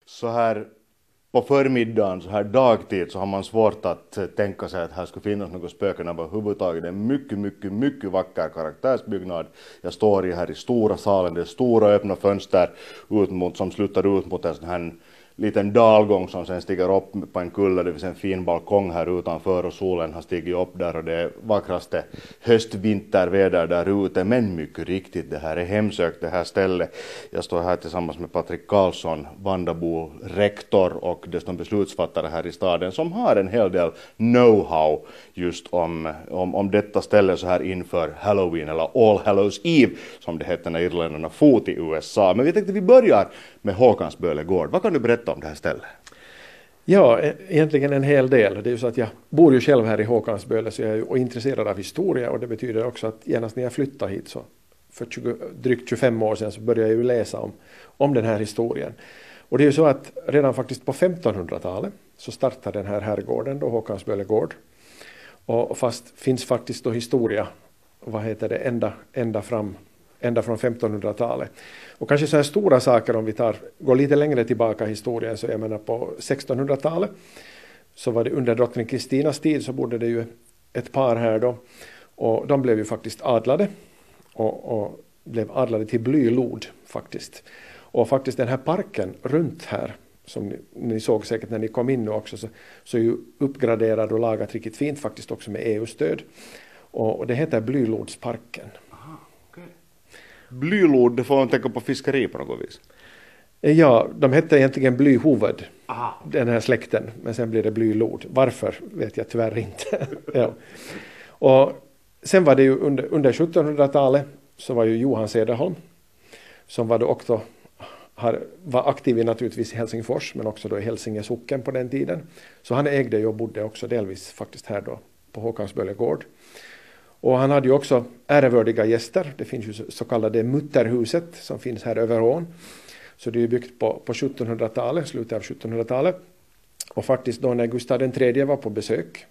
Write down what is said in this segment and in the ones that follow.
Så här på förmiddagen, så här dagtid, så har man svårt att tänka sig att här skulle finnas något spöken överhuvudtaget. Det är en mycket vacker karaktärsbyggnad. Jag står här i stora salen, det är stora öppna fönster ut mot, som slutar ut mot en sån här liten dalgång som sen stiger upp på en kulle. Det finns en fin balkong här utanför och solen har stigit upp där och det är vackraste höst-vinterväder där ute. Men mycket riktigt, det här är hemsökt det här stället. Jag står här tillsammans med Patrik Karlsson, Vandabo rektor och dessutom beslutsfattare här i staden som har en hel del know-how just om detta ställe så här inför Halloween eller All Hallows Eve som det heter när irländarna for till USA. Men vi tänkte vi börjar med Håkansböle gård. Vad kan du berätta om det här stället? Ja, egentligen en hel del. Det är ju så att jag bor ju själv här i Håkansböle så jag är ju intresserad av historia och det betyder också att genast när jag flyttade hit så för drygt 25 år sedan så började jag ju läsa om den här historien. Och det är ju så att redan faktiskt på 1500-talet så startade den här herrgården då Håkansböle gård. Och fast finns faktiskt då historia, ända från 1500-talet. Och kanske så här stora saker om vi går lite längre tillbaka i historien så jag menar på 1600-talet så var det under drottning Kristinas tid så bodde det ju ett par här då och de blev ju faktiskt adlade och blev adlade till blylod faktiskt. Och faktiskt den här parken runt här som ni såg säkert när ni kom in nu också så är ju uppgraderad och lagat riktigt fint faktiskt också med EU-stöd. Och det heter Blylodsparken. Blylod, det får man tänka på fiskeri på något vis. Ja, de hette egentligen blyhoved, den här släkten, men sen blir det blylod. Varför vet jag tyvärr inte. Ja. Och sen var det ju under 1700-talet så var ju Johan Cederholm som var då också var aktiv naturligtvis i Helsingfors men också då i Hälsinge socken på den tiden. Så han ägde ju och bodde också delvis faktiskt här då på Håkansböle gård. Och han hade ju också ärevördiga gäster. Det finns ju så kallade Mutterhuset som finns här över ån. Så det är byggt på 1700-talet, slutet av 1700-talet. Och faktiskt då när Gustav III var på besök,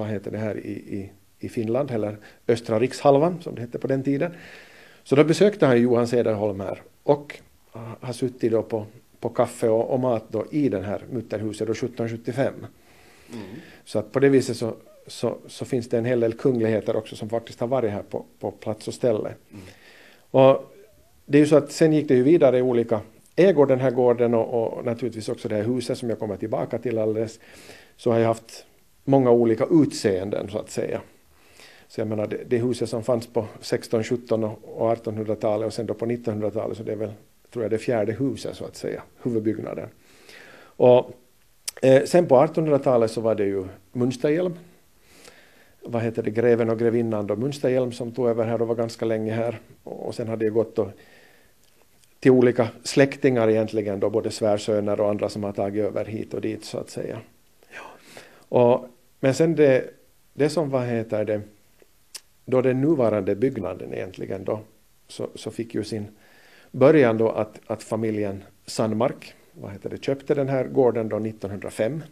i Finland, eller östra rikshalvan som det hette på den tiden. Så då besökte han Johan Cederholm här och har suttit då på kaffe och mat då i den här Mutterhuset då 1775. Så att på det viset så finns det en hel del kungligheter också som faktiskt har varit här på plats och ställe. Och det är ju så att sen gick det ju vidare i olika ägor den här gården och naturligtvis också det här huset som jag kommer tillbaka till alldeles. Så har jag haft många olika utseenden så att säga. Så jag menar det huset som fanns på 16, 17 och 1800-talet och sen då på 1900-talet så det är väl tror jag det fjärde huset så att säga, huvudbyggnaden. Och sen på 1800-talet så var det ju Münsterhjelm. Greven och grevinnan då Münsterhjelm som tog över här och var ganska länge här. Och sen hade det gått då till olika släktingar egentligen då både svärsöner och andra som har tagit över hit och dit så att säga. Ja. Men sen det som då den nuvarande byggnaden egentligen då så fick ju sin början då att familjen Sandmark köpte den här gården då 1905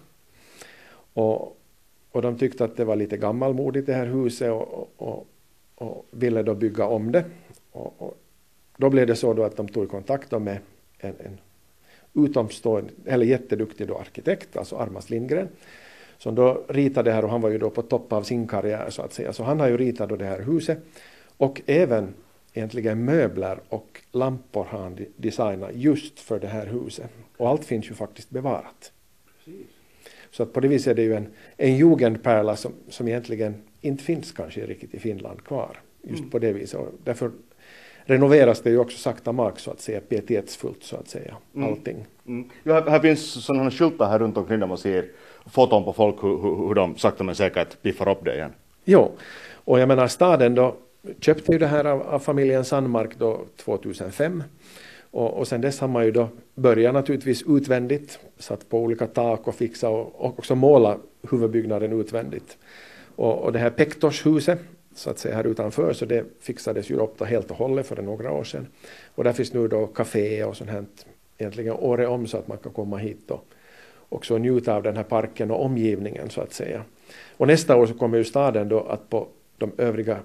och de tyckte att det var lite gammalmodigt det här huset och ville då bygga om det och då blev det så då att de tog kontakt då med en utomstående eller jätteduktig då arkitekt, alltså Armas Lindgren som då ritade det här och han var ju då på topp av sin karriär så att säga så han har ju ritat då det här huset och även egentligen möbler och lampor har han designat just för det här huset. Och allt finns ju faktiskt bevarat. Precis. Så att på det viset är det ju en jugendpärla som egentligen inte finns kanske riktigt i Finland kvar. Just på det viset. Och därför renoveras det ju också sakta mak så att säga, pietetsfullt så att säga, allting. Ja, här finns sådana skyltar här runt omkring där man ser foton på folk hur de sakta men säkert piffar upp det igen. Jo, och jag menar staden då köpte ju det här av familjen Sandmark då 2005 och sen dess har man ju då börjat naturligtvis utvändigt satt på olika tak och fixa och också måla huvudbyggnaden utvändigt och det här Pektorshuset så att säga här utanför så det fixades ju upp då helt och hållet för några år sedan och där finns nu då café och sånt här egentligen året om så att man kan komma hit och också njuta av den här parken och omgivningen så att säga och nästa år så kommer ju staden då att på de övriga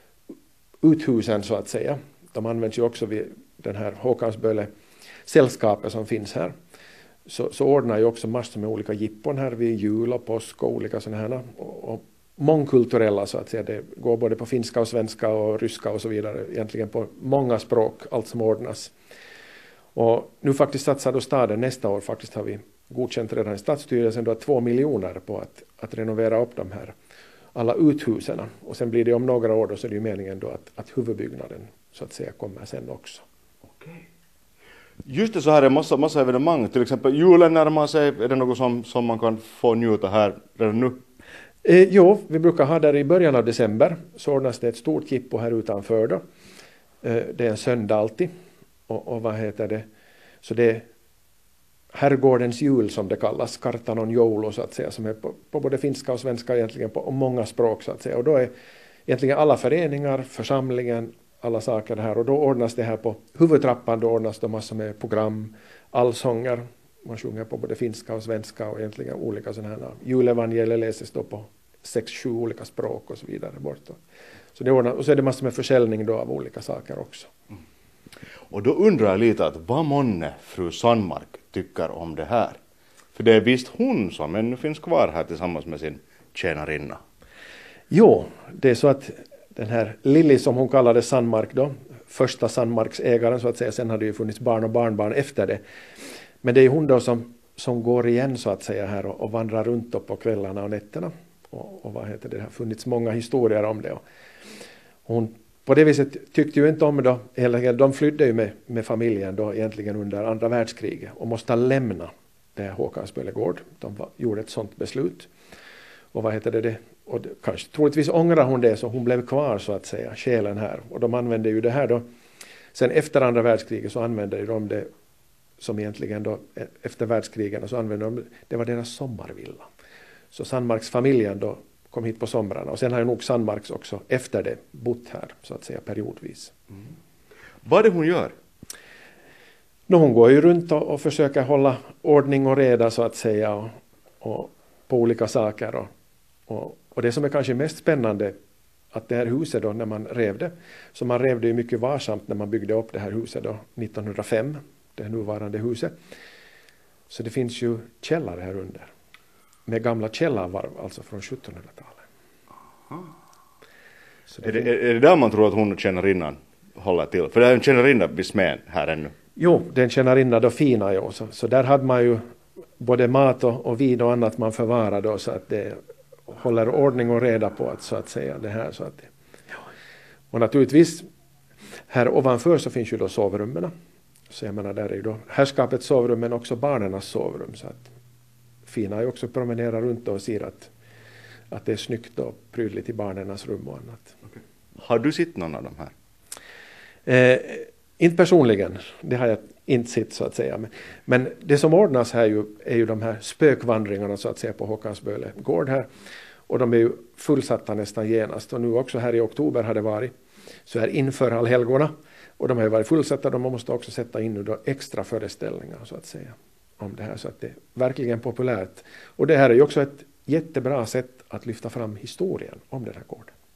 uthusen så att säga. De används ju också vid den här Håkansböle sällskapet som finns här. så ordnar ju också massor med olika jippon här vid jul och påsk och olika sådana här. Och mångkulturella så att säga. Det går både på finska och svenska och ryska och så vidare. Egentligen på många språk, allt som ordnas. Och nu faktiskt satsar då staden nästa år, faktiskt har vi godkänt redan i stadsstyrelsen då 2 miljoner på att renovera upp de här alla uthusen. Och sen blir det om några år då, så är det ju meningen då att huvudbyggnaden så att säga kommer sen också. Okej. Just det, så här är massa evenemang, till exempel julen närmar sig, är det något som man kan få njuta här redan nu? Jo, vi brukar ha där i början av december, så ordnas det ett stort jippo här utanför då. Det är en söndag alltid. Och vad heter det? Så det är herrgårdens jul som det kallas, kartanon joulu så att säga, som är på både finska och svenska egentligen på många språk så att säga. Och då är egentligen alla föreningar, församlingen, alla saker här. Och då ordnas det här på huvudtrappan, då ordnas det massor med program, allsånger. Man sjunger på både finska och svenska och egentligen olika sådana här. Julevangeliet läses då på 6-7 olika språk och så vidare bort. Så det ordnas, och så är det massor med försäljning då av olika saker också. Mm. Och då undrar jag lite att vad månne fru Sandmark tycker om det här. För det är visst hon som ännu finns kvar här tillsammans med sin tjänarinna. Jo, det är så att den här Lilly som hon kallade Sandmark då, första Sandmarksägaren så att säga, sen hade det ju funnits barn och barnbarn efter det. Men det är hon då som går igen så att säga här och vandrar runt då på kvällarna och nätterna. Och vad heter det, det har funnits många historier om det. Och hon på det viset tyckte ju inte om då, de flydde ju med familjen då egentligen under andra världskriget och måste lämna det här Håkansböle gård. De gjorde ett sånt beslut. Och vad heter det? Och kanske troligtvis ångrar hon det, så hon blev kvar så att säga, själen här. Och de använde ju det här då, sen efter andra världskriget så använde de det som egentligen då, efter världskrigen så använde de, det var deras sommarvilla. Så Sandmarksfamiljen då kom hit på somrarna. Och sen har ju nog Sandmarks också efter det bott här så att säga periodvis. Mm. Vad är det hon gör? Hon går ju runt och försöker hålla ordning och reda så att säga och på olika saker. Och det som är kanske mest spännande att det här huset då när man revde, så man revde ju mycket varsamt när man byggde upp det här huset då 1905, det nuvarande huset. Så det finns ju källare här under. Med gamla källarvarv, alltså från 1700-talet. Är det där man tror att hon känner innan håller till? För det är en kännarinna vid smän här ännu. Jo, den kännarinna då fina ju. Så där hade man ju både mat och vin och annat man förvarade då, så att det håller ordning och reda på att så att säga det här. Så att ja. Och naturligtvis här ovanför så finns ju då sovrummen. Så jag menar där är ju då herrskapets sovrum men också barnens sovrum, så att fina är också promenera runt och ser att det är snyggt och prydligt i barnens rum och annat. Okay. Har du sett någon av dem här? Inte personligen, det har jag inte sett så att säga. Men det som ordnas här är ju de här spökvandringarna så att säga på Håkansböle gård här. Och de är ju fullsatta nästan genast. Och nu också här i oktober har det varit så här inför allhelgona. Och de har ju varit fullsatta, de måste också sätta in nu då extra föreställningar så att säga om det här, så att det är verkligen populärt. Och det här är ju också ett jättebra sätt att lyfta fram historien om den här gården.